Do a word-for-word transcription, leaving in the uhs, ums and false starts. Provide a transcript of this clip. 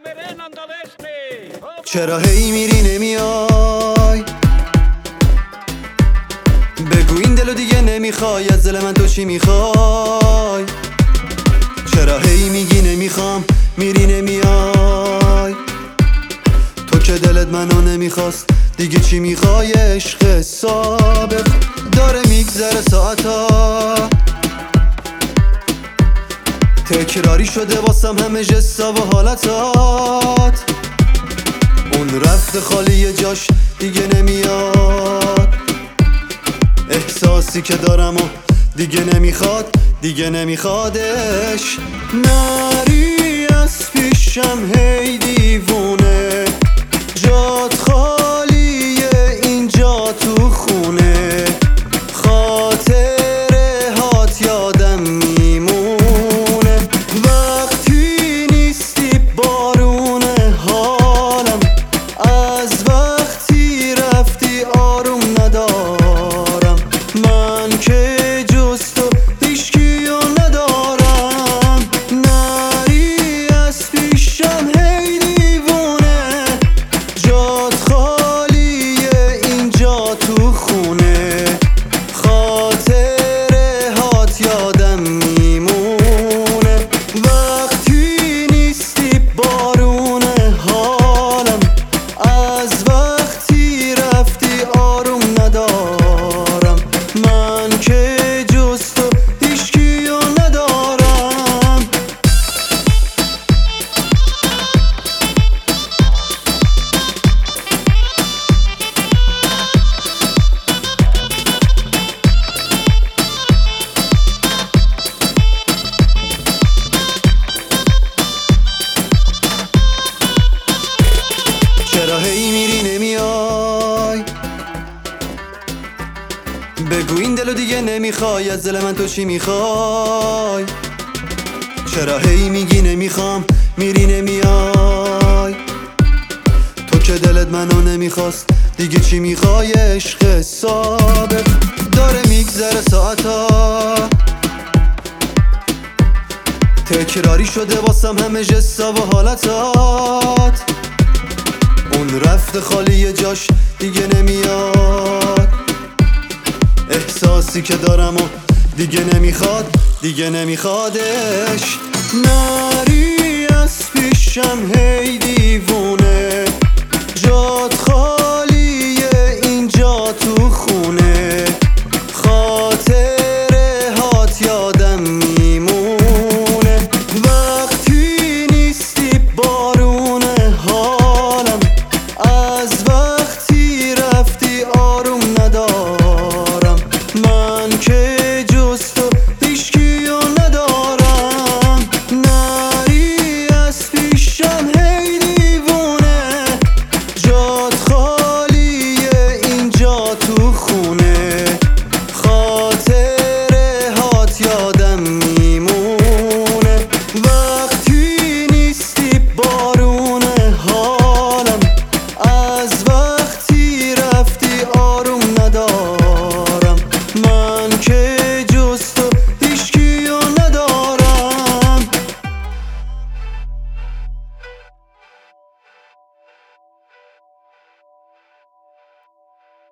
چرا هی میری نمیای؟ بگو این دلو دیگه نمیخوای، از دل من تو چی میخوای؟ چرا هی میگی نمیخوام، میری نمیای؟ تو که دلت منو نمیخواست، دیگه چی میخوای؟ عشق سابق داره میگذره ساعتا، تکراری شده واسم همه جستا و حالتات. اون رفته خالی جاش دیگه نمیاد، احساسی که دارم و دیگه نمیخواد، دیگه نمیخوادش. نری از پیشم هی دیوونه، جات خالیه اینجا تو خونه، خاطره هات یادم میمونه. وقتی نیستی بارونه حالم، از وقتی رفتی آروم ندارم، من که جز تو هیچکیو ندارم. نری از پیشم هی دیوونه، جات خالیه اینجا تو خونه، خاطره هات یادم میمونه. وقتی نیستی بارونه حالم، از وقتی رفتی آروم ندارم، من که جز تو هیچکیو ندارم. چرا هی میری نمیای؟ بگو این دلو دیگه نمیخوای، از دل من تو چی میخوای؟ چرا هی میگی نمیخوام، میری نمیای؟ تو که دلت منو نمیخواست، دیگه چی میخوای؟ عشق سابق داره میگذره ساعتا، تکراری شده واسم همه جستا و حالتات. اون رفته خالی جاش دیگه نمیاد، احساسی که دارم و دیگه نمیخواد، دیگه نمیخوادش. نری از پیشم هی دیوونه، جات خالیه اینجا تو خونه، خاطره هات یادم میمونه. وقتی نیستی بارونه حالم، از وقتی رفتی آروم ندارم، من که جز تو هیچکیو ندارم. نری از پیشم هی دیوونه، جات خالیه اینجا تو خونه، خاطره هات یادم